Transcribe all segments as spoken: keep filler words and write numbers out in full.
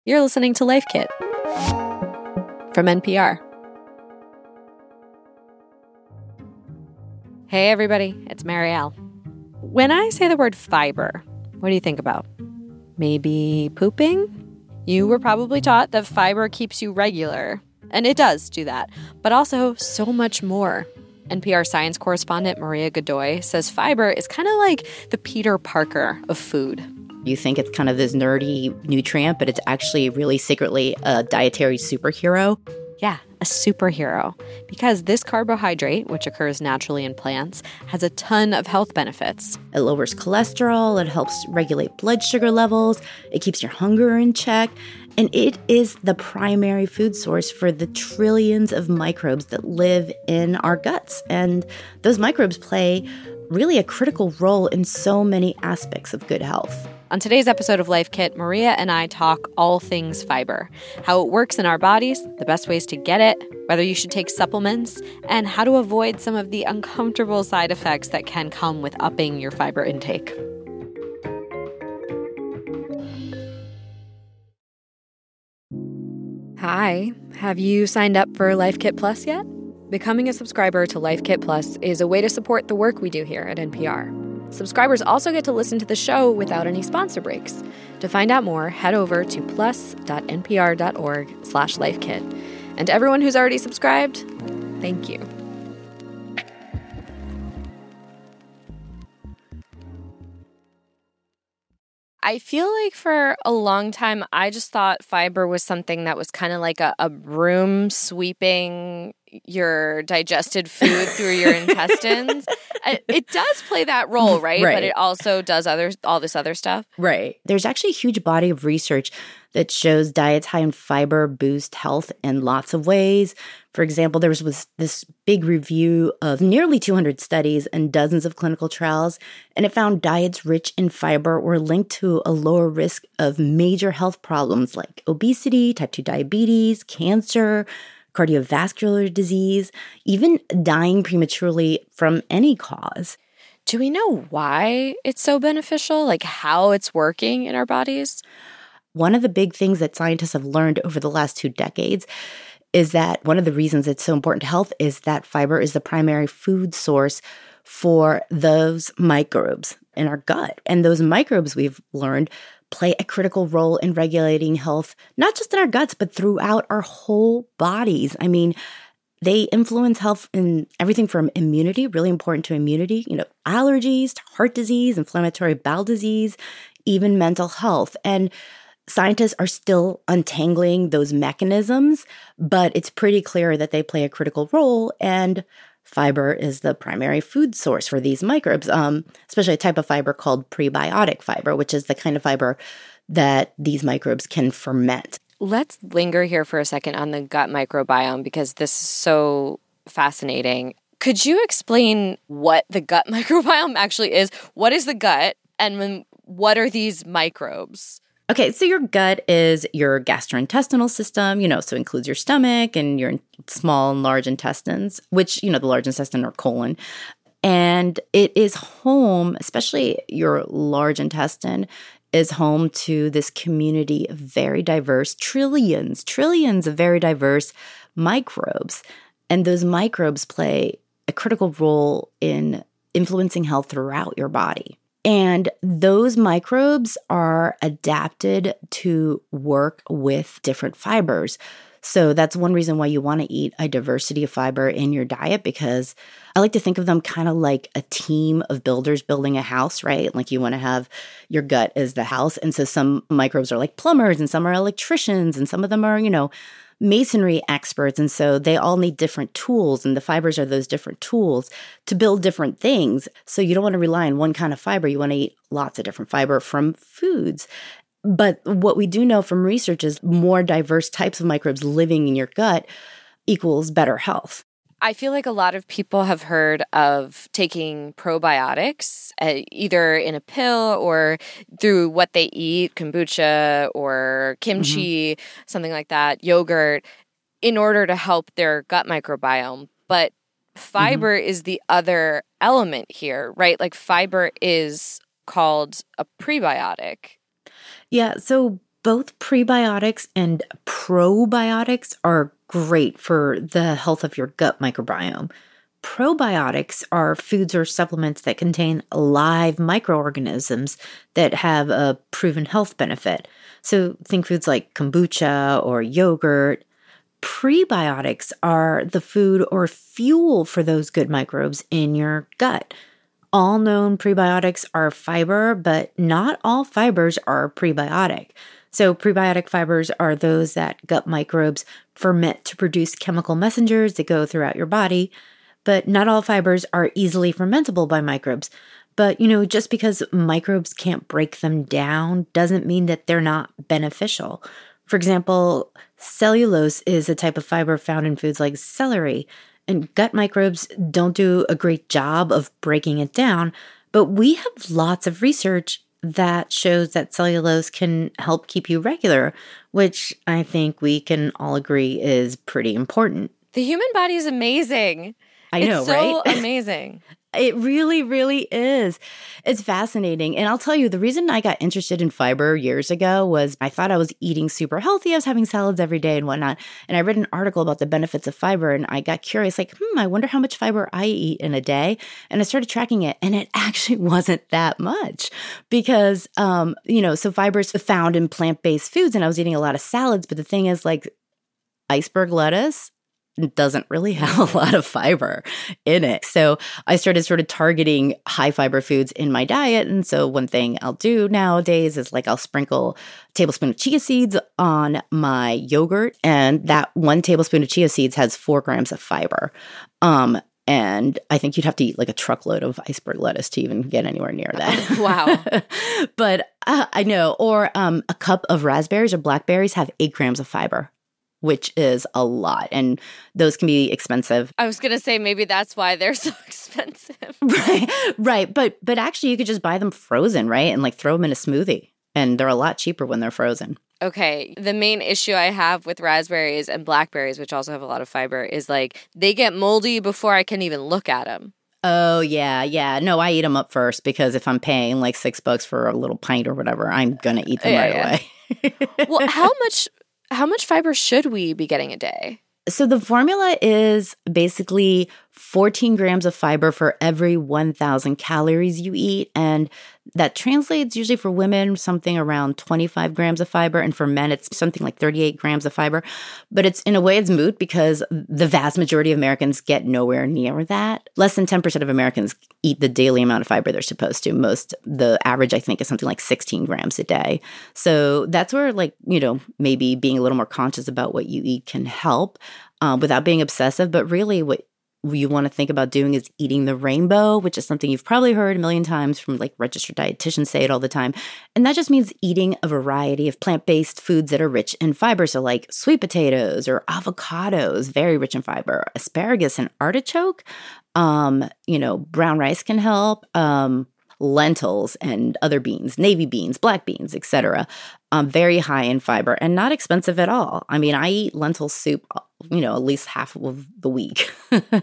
You're listening to Life Kit from N P R. Hey everybody, it's Marielle. When I say the word fiber, what do you think about? Maybe pooping? You were probably taught that fiber keeps you regular, and it does do that, but also so much more. N P R science correspondent Maria Godoy says fiber is kind of like the Peter Parker of food. You think it's kind of this nerdy nutrient, but it's actually really secretly a dietary superhero. Yeah, a superhero. Because this carbohydrate, which occurs naturally in plants, has a ton of health benefits. It lowers cholesterol, it helps regulate blood sugar levels, it keeps your hunger in check, and it is the primary food source for the trillions of microbes that live in our guts. And those microbes play really a critical role in so many aspects of good health. On today's episode of Life Kit, Maria and I talk all things fiber, how it works in our bodies, the best ways to get it, whether you should take supplements, and how to avoid some of the uncomfortable side effects that can come with upping your fiber intake. Hi, have you signed up for Life Kit Plus yet? Becoming a subscriber to Life Kit Plus is a way to support the work we do here at N P R. Subscribers also get to listen to the show without any sponsor breaks. To find out more, head over to plus.npr.org slash lifekit. And everyone who's already subscribed, thank you. I feel like for a long time, I just thought fiber was something that was kind of like a, a broom sweeping your digested food through your intestines. It does play that role, right? Right? But it also does other all this other stuff. Right. There's actually a huge body of research that shows diets high in fiber boost health in lots of ways. For example, there was, was this big review of nearly two hundred studies and dozens of clinical trials, and it found diets rich in fiber were linked to a lower risk of major health problems like obesity, type two diabetes, cancer, cardiovascular disease, even dying prematurely from any cause. Do we know why it's so beneficial? Like how it's working in our bodies? One of the big things that scientists have learned over the last two decades is that one of the reasons it's so important to health is that fiber is the primary food source for those microbes in our gut. And those microbes, we've learned, play a critical role in regulating health, not just in our guts, but throughout our whole bodies. I mean, they influence health in everything from immunity, really important to immunity, you know, allergies, to heart disease, inflammatory bowel disease, even mental health. And scientists are still untangling those mechanisms, but it's pretty clear that they play a critical role, and fiber is the primary food source for these microbes, um, especially a type of fiber called prebiotic fiber, which is the kind of fiber that these microbes can ferment. Let's linger here for a second on the gut microbiome because this is so fascinating. Could you explain what the gut microbiome actually is? What is the gut, and when, what are these microbes? Okay, so your gut is your gastrointestinal system, you know, so it includes your stomach and your small and large intestines, which, you know, the large intestine or colon. And it is home, especially your large intestine, is home to this community of very diverse, trillions, trillions of very diverse microbes. And those microbes play a critical role in influencing health throughout your body. And those microbes are adapted to work with different fibers. So that's one reason why you want to eat a diversity of fiber in your diet, because I like to think of them kind of like a team of builders building a house, right? Like you want to have your gut as the house. And so some microbes are like plumbers and some are electricians and some of them are, you know, masonry experts. And so they all need different tools, and the fibers are those different tools to build different things. So you don't want to rely on one kind of fiber. You want to eat lots of different fiber from foods. But what we do know from research is more diverse types of microbes living in your gut equals better health. I feel like a lot of people have heard of taking probiotics, uh, either in a pill or through what they eat, kombucha or kimchi, mm-hmm. something like that, yogurt, in order to help their gut microbiome. But fiber mm-hmm. is the other element here, right? Like fiber is called a prebiotic. Yeah, so both prebiotics and probiotics are great for the health of your gut microbiome. Probiotics are foods or supplements that contain live microorganisms that have a proven health benefit. So think foods like kombucha or yogurt. Prebiotics are the food or fuel for those good microbes in your gut. All known prebiotics are fiber, but not all fibers are prebiotic. So prebiotic fibers are those that gut microbes ferment to produce chemical messengers that go throughout your body. But not all fibers are easily fermentable by microbes. But, you know, just because microbes can't break them down doesn't mean that they're not beneficial. For example, cellulose is a type of fiber found in foods like celery, and gut microbes don't do a great job of breaking it down. But we have lots of research that shows that cellulose can help keep you regular, which I think we can all agree is pretty important. The human body is amazing. I know, it's so right? amazing. It really, really is. It's fascinating. And I'll tell you, the reason I got interested in fiber years ago was I thought I was eating super healthy. I was having salads every day and whatnot. And I read an article about the benefits of fiber and I got curious, like, hmm, I wonder how much fiber I eat in a day. And I started tracking it and it actually wasn't that much because, um, you know, so fiber is found in plant-based foods and I was eating a lot of salads. But the thing is, like, iceberg lettuce doesn't really have a lot of fiber in it. So I started sort of targeting high fiber foods in my diet. And so one thing I'll do nowadays is like I'll sprinkle a tablespoon of chia seeds on my yogurt. And that one tablespoon of chia seeds has four grams of fiber. Um, and I think you'd have to eat like a truckload of iceberg lettuce to even get anywhere near that. Wow. But uh, I know. Or um, a cup of raspberries or blackberries have eight grams of fiber, which is a lot. And those can be expensive. I was going to say maybe that's why they're so expensive. Right, right. But but actually you could just buy them frozen, right? And like throw them in a smoothie. And they're a lot cheaper when they're frozen. Okay. The main issue I have with raspberries and blackberries, which also have a lot of fiber, is like they get moldy before I can even look at them. Oh, yeah, yeah. No, I eat them up first because if I'm paying like six bucks for a little pint or whatever, I'm going to eat them yeah, right yeah. away. Well, how much... How much fiber should we be getting a day? So the formula is basically fourteen grams of fiber for every one thousand calories you eat. And that translates usually for women something around twenty-five grams of fiber. And for men, it's something like thirty-eight grams of fiber. But it's in a way, it's moot because the vast majority of Americans get nowhere near that. Less than ten percent of Americans eat the daily amount of fiber they're supposed to. Most, the average, I think, is something like sixteen grams a day. So that's where, like, you know, maybe being a little more conscious about what you eat can help um, without being obsessive. But really what you want to think about doing is eating the rainbow, which is something you've probably heard a million times from like registered dietitians say it all the time. And that just means eating a variety of plant-based foods that are rich in fiber. So like sweet potatoes or avocados, very rich in fiber, asparagus and artichoke. Um, you know, brown rice can help. Um, lentils and other beans, navy beans, black beans, et cetera. Um, very high in fiber and not expensive at all. I mean, I eat lentil soup, you know, at least half of the week.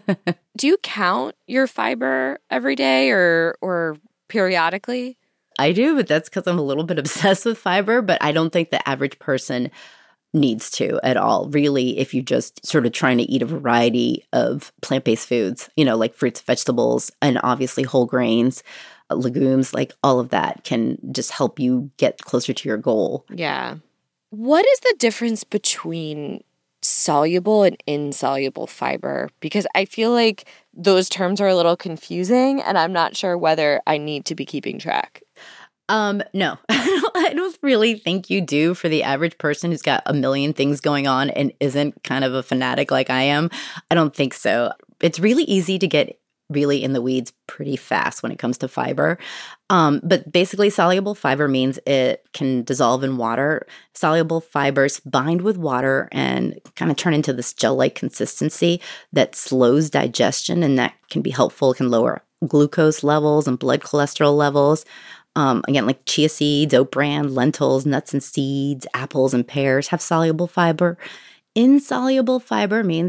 Do you count your fiber every day or or periodically? I do, but that's because I'm a little bit obsessed with fiber, but I don't think the average person needs to at all. Really, if you're just sort of trying to eat a variety of plant-based foods, you know, like fruits, vegetables, and obviously whole grains, legumes, like all of that can just help you get closer to your goal. Yeah. What is the difference between soluble and insoluble fiber? Because I feel like those terms are a little confusing and I'm not sure whether I need to be keeping track. Um, no, I don't really think you do for the average person who's got a million things going on and isn't kind of a fanatic like I am. I don't think so. It's really easy to get really in the weeds pretty fast when it comes to fiber. Um, but basically, soluble fiber means it can dissolve in water. Soluble fibers bind with water and kind of turn into this gel-like consistency that slows digestion, and that can be helpful. It can lower glucose levels and blood cholesterol levels. Um, again, like chia seeds, oat bran, lentils, nuts and seeds, apples and pears have soluble fiber. Insoluble fiber means it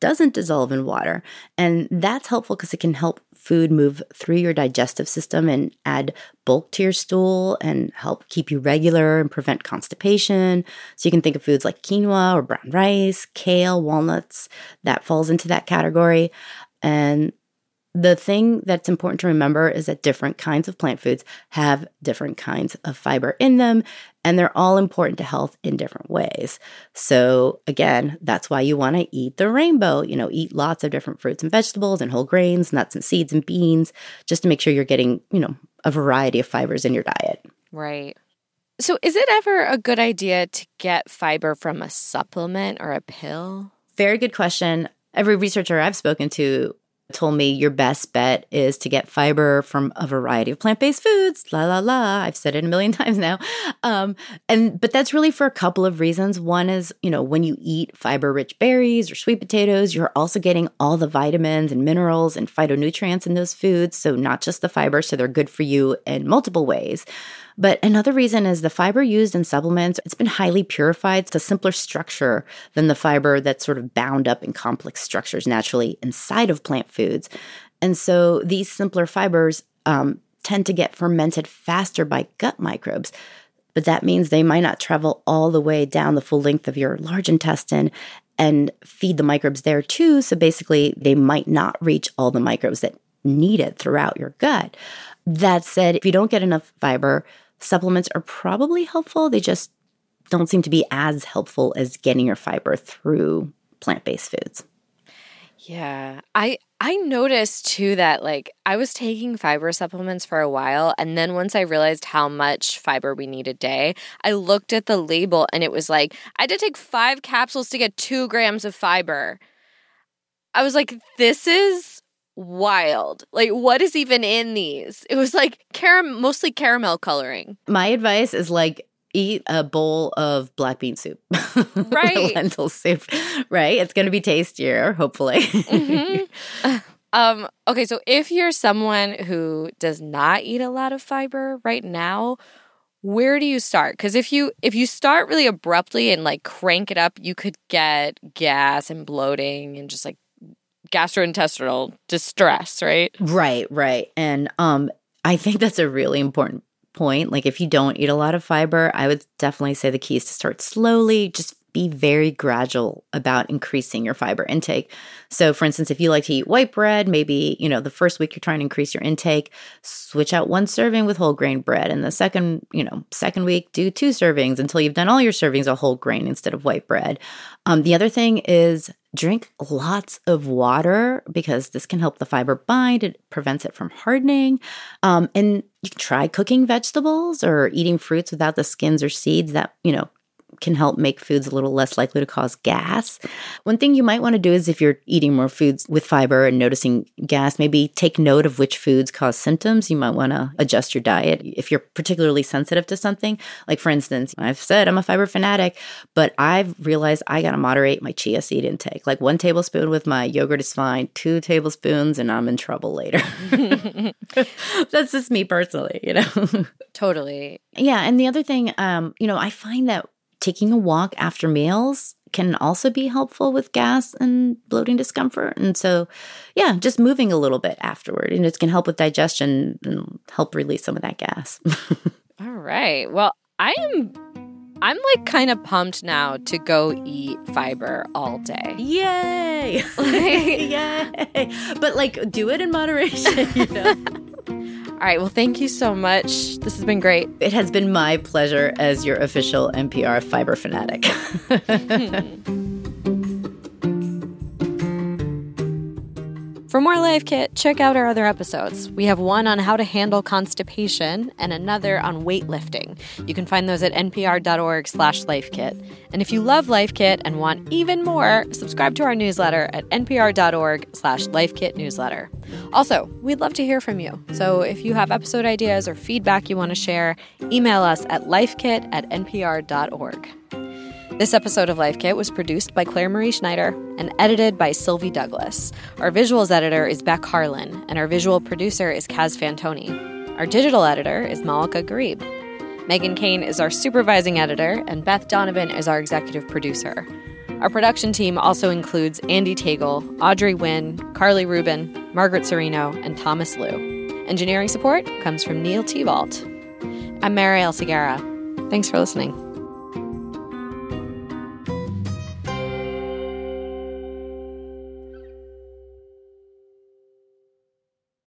doesn't dissolve in water. And that's helpful because it can help food move through your digestive system and add bulk to your stool and help keep you regular and prevent constipation. So you can think of foods like quinoa or brown rice, kale, walnuts. That falls into that category. And the thing that's important to remember is that different kinds of plant foods have different kinds of fiber in them, and they're all important to health in different ways. So again, that's why you want to eat the rainbow. You know, eat lots of different fruits and vegetables and whole grains, nuts and seeds and beans, just to make sure you're getting, you know, a variety of fibers in your diet. Right. So is it ever a good idea to get fiber from a supplement or a pill? Very good question. Every researcher I've spoken to told me your best bet is to get fiber from a variety of plant-based foods. La, la, la. I've said it a million times now. Um, and but that's really for a couple of reasons. One is, you know, when you eat fiber-rich berries or sweet potatoes, you're also getting all the vitamins and minerals and phytonutrients in those foods. So not just the fiber, so they're good for you in multiple ways. But another reason is the fiber used in supplements, it's been highly purified. It's a simpler structure than the fiber that's sort of bound up in complex structures naturally inside of plant foods. And so these simpler fibers um, tend to get fermented faster by gut microbes. But that means they might not travel all the way down the full length of your large intestine and feed the microbes there too. So basically, they might not reach all the microbes that need it throughout your gut. That said, if you don't get enough fiber, supplements are probably helpful. They just don't seem to be as helpful as getting your fiber through plant-based foods. Yeah. I I noticed too that like I was taking fiber supplements for a while, and then once I realized how much fiber we need a day, I looked at the label and it was like I had to take five capsules to get two grams of fiber. I was like, this is wild. Like, what is even in these? It was like caram- mostly caramel coloring. My advice is like, eat a bowl of black bean soup. Right. Lentil soup, right? It's going to be tastier, hopefully. Mm-hmm. um, okay, so if you're someone who does not eat a lot of fiber right now, where do you start? Because if you if you start really abruptly and like crank it up, you could get gas and bloating and just like gastrointestinal distress, right? Right, right. And um, I think that's a really important point. Like if you don't eat a lot of fiber, I would definitely say the key is to start slowly, just be very gradual about increasing your fiber intake. So for instance, if you like to eat white bread, maybe, you know, the first week you're trying to increase your intake, switch out one serving with whole grain bread. And the second, you know, second week, do two servings until you've done all your servings of whole grain instead of white bread. Um, the other thing is drink lots of water because this can help the fiber bind. It prevents it from hardening. Um, and you can try cooking vegetables or eating fruits without the skins or seeds. That, you know, can help make foods a little less likely to cause gas. One thing you might want to do is if you're eating more foods with fiber and noticing gas, maybe take note of which foods cause symptoms. You might want to adjust your diet if you're particularly sensitive to something. Like for instance, I've said I'm a fiber fanatic, but I've realized I got to moderate my chia seed intake. Like one tablespoon with my yogurt is fine, two tablespoons and I'm in trouble later. That's just me personally, you know? Totally. Yeah. And the other thing, um, you know, I find that taking a walk after meals can also be helpful with gas and bloating discomfort. And so, yeah, just moving a little bit afterward. And it can help with digestion and help release some of that gas. All right. Well, I am, I'm like kind of pumped now to go eat fiber all day. Yay! Yay! But like, do it in moderation, you know? All right. Well, thank you so much. This has been great. It has been my pleasure as your official N P R fiber fanatic. For more Life Kit, check out our other episodes. We have one on how to handle constipation and another on weightlifting. You can find those at npr.org slash lifekit. And if you love Life Kit and want even more, subscribe to our newsletter at npr.org slash lifekit newsletter. Also, we'd love to hear from you. So if you have episode ideas or feedback you want to share, email us at lifekit at npr.org. This episode of Life Kit was produced by Claire Marie Schneider and edited by Sylvie Douglas. Our visuals editor is Beck Harlan, and our visual producer is Kaz Fantoni. Our digital editor is Malika Garib. Megan Kane is our supervising editor, and Beth Donovan is our executive producer. Our production team also includes Andy Tagle, Audrey Wynn, Carly Rubin, Margaret Serino, and Thomas Liu. Engineering support comes from Neil T. Vault. I'm Marielle Segarra. Thanks for listening.